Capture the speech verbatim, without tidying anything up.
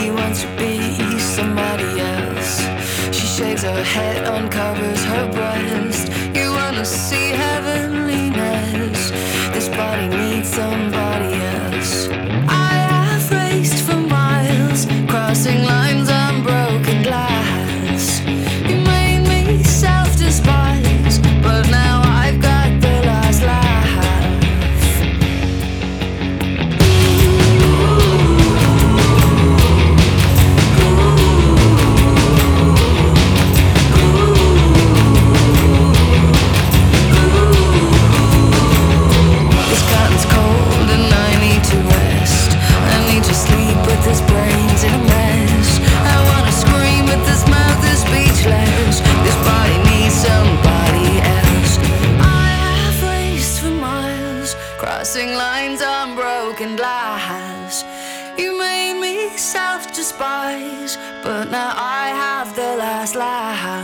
She wants to be somebody else. She shakes her head, uncovers her breast. You wanna see heavenliness. This body needs somebody else. I have raced for miles, crossing lines on broken glass. You made me self-despise, but now I've got the last laugh. This cotton's cold and I need to rest. I need to sleep with this brains in a mess. I wanna scream but this mouth is speechless. This body needs somebody else. I have raced for miles, crossing lines on broken glass. You made me self-despise, but now I have the last laugh.